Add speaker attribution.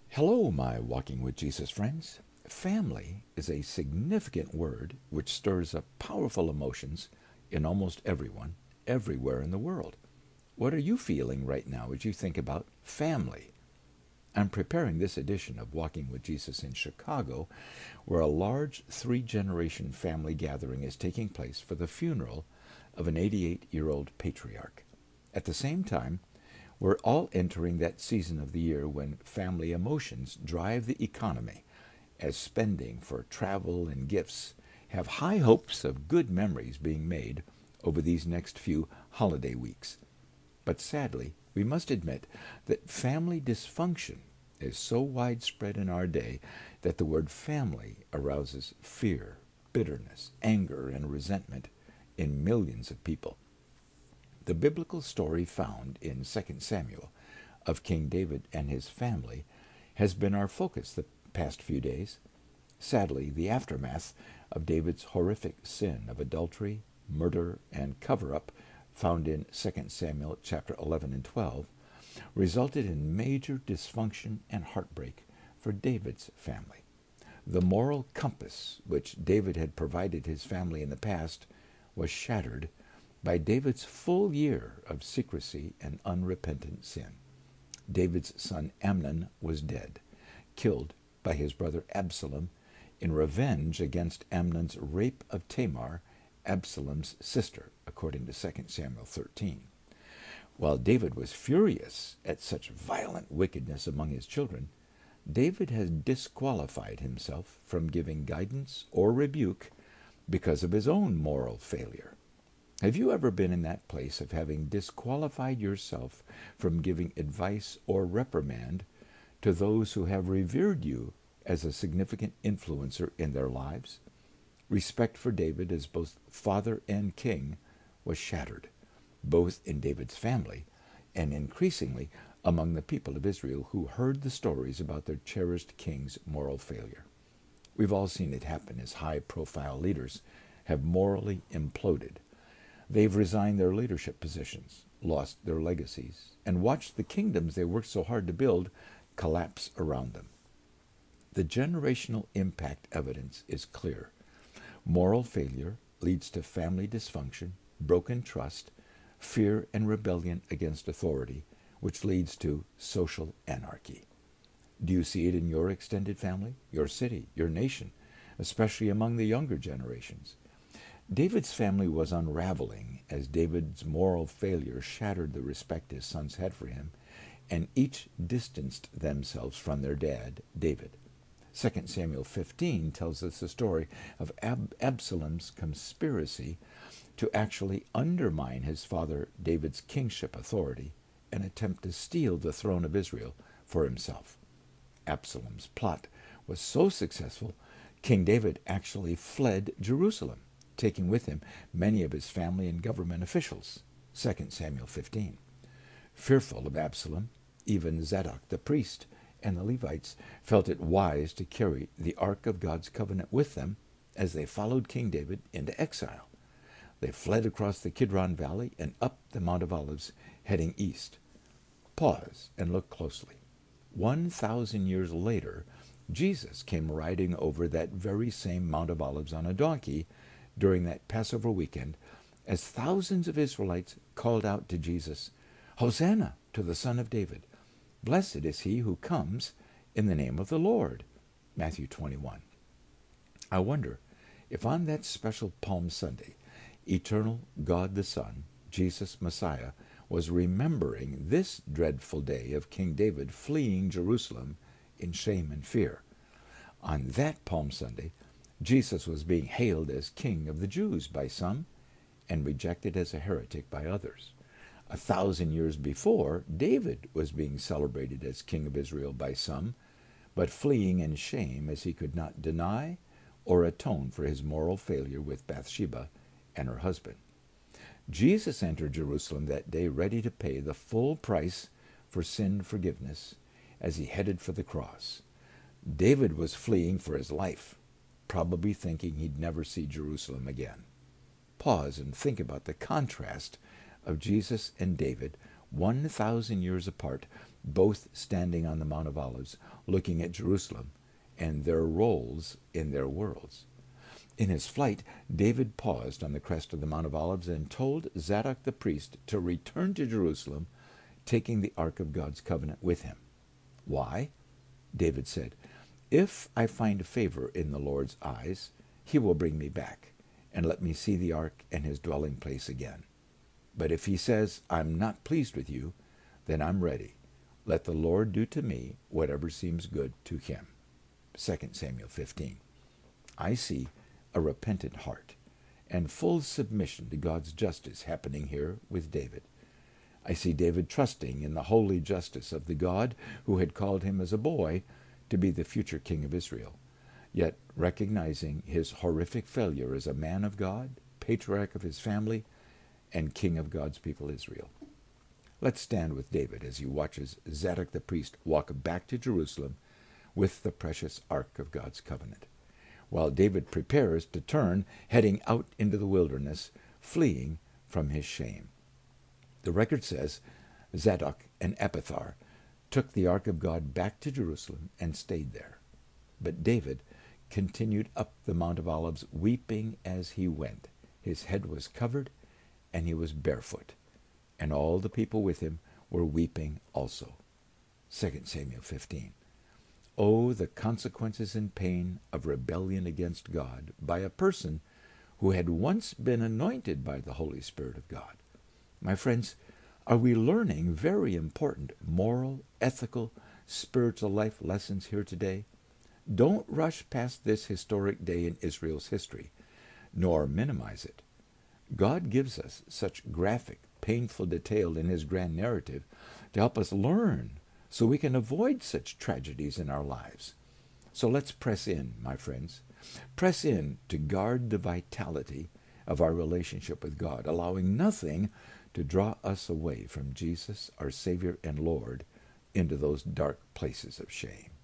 Speaker 1: Hello, my Walking with Jesus friends. Family is a significant word which stirs up powerful emotions in almost everyone, everywhere in the world. What are you feeling right now as you think about family? I'm preparing this edition of Walking with Jesus in Chicago, where a large three-generation family gathering is taking place for the funeral of an 88-year-old patriarch. At the same time, we're all entering that season of the year when family emotions drive the economy, as spending for travel and gifts have high hopes of good memories being made over these next few holiday weeks. But sadly, we must admit that family dysfunction is so widespread in our day that the word family arouses fear, bitterness, anger, and resentment in millions of people. The biblical story found in 2 Samuel of King David and his family has been our focus the past few days. Sadly, the aftermath of David's horrific sin of adultery, murder, and cover-up found in 2 Samuel chapter 11 and 12 resulted in major dysfunction and heartbreak for David's family. The moral compass which David had provided his family in the past was shattered by David's full year of secrecy and unrepentant sin. David's son Amnon was dead, killed by his brother Absalom in revenge against Amnon's rape of Tamar, Absalom's sister, according to 2 Samuel 13. While David was furious at such violent wickedness among his children, David has disqualified himself from giving guidance or rebuke because of his own moral failure. Have you ever been in that place of having disqualified yourself from giving advice or reprimand to those who have revered you as a significant influencer in their lives? Respect for David as both father and king was shattered, both in David's family and increasingly among the people of Israel who heard the stories about their cherished king's moral failure. We've all seen it happen as high-profile leaders have morally imploded. They've resigned their leadership positions, lost their legacies, and watched the kingdoms they worked so hard to build collapse around them. The generational impact evidence is clear. Moral failure leads to family dysfunction, broken trust, fear and rebellion against authority, which leads to social anarchy. Do you see it in your extended family, your city, your nation, especially among the younger generations? David's family was unraveling as David's moral failure shattered the respect his sons had for him, and each distanced themselves from their dad, David. 2 Samuel 15 tells us the story of Absalom's conspiracy to actually undermine his father David's kingship authority and attempt to steal the throne of Israel for himself. Absalom's plot was so successful, King David actually fled Jerusalem, taking with him many of his family and government officials. 2 Samuel 15. Fearful of Absalom, even Zadok the priest and the Levites felt it wise to carry the Ark of God's covenant with them as they followed King David into exile. They fled across the Kidron Valley and up the Mount of Olives, heading east. Pause and look closely. 1,000 years later, Jesus came riding over that very same Mount of Olives on a donkey during that Passover weekend, as thousands of Israelites called out to Jesus, "Hosanna to the Son of David. Blessed is he who comes in the name of the Lord." Matthew 21. I wonder if on that special Palm Sunday, eternal God the Son, Jesus Messiah, was remembering this dreadful day of King David fleeing Jerusalem in shame and fear. On that Palm Sunday, Jesus was being hailed as King of the Jews by some and rejected as a heretic by others. 1,000 years before, David was being celebrated as King of Israel by some, but fleeing in shame as he could not deny or atone for his moral failure with Bathsheba and her husband. Jesus entered Jerusalem that day ready to pay the full price for sin forgiveness as he headed for the cross. David was fleeing for his life, probably thinking he'd never see Jerusalem again. Pause and think about the contrast of Jesus and David 1,000 years apart, both standing on the Mount of Olives, looking at Jerusalem and their roles in their worlds. In his flight, David paused on the crest of the Mount of Olives and told Zadok the priest to return to Jerusalem, taking the Ark of God's covenant with him. Why? David said, "If I find favor in the Lord's eyes, he will bring me back and let me see the ark and his dwelling place again. But if he says, 'I'm not pleased with you,' then I'm ready. Let the Lord do to me whatever seems good to him." 2 Samuel 15. I see a repentant heart and full submission to God's justice happening here with David. I see David trusting in the holy justice of the God who had called him as a boy to be the future king of Israel, yet recognizing his horrific failure as a man of God, patriarch of his family, and king of God's people Israel. Let's stand with David as he watches Zadok the priest walk back to Jerusalem with the precious Ark of God's covenant, while David prepares to turn, heading out into the wilderness, fleeing from his shame. The record says Zadok and Abiathar took the Ark of God back to Jerusalem and stayed there. But David continued up the Mount of Olives, weeping as he went. His head was covered, and he was barefoot, and all the people with him were weeping also. 2 Samuel 15. Oh, the consequences and pain of rebellion against God by a person who had once been anointed by the Holy Spirit of God. My friends, are we learning very important moral, ethical, spiritual life lessons here today? Don't rush past this historic day in Israel's history, nor minimize it. God gives us such graphic, painful detail in his grand narrative to help us learn so we can avoid such tragedies in our lives. So let's press in, my friends. Press in to guard the vitality of our relationship with God, allowing nothing to draw us away from Jesus, our Savior and Lord, into those dark places of shame.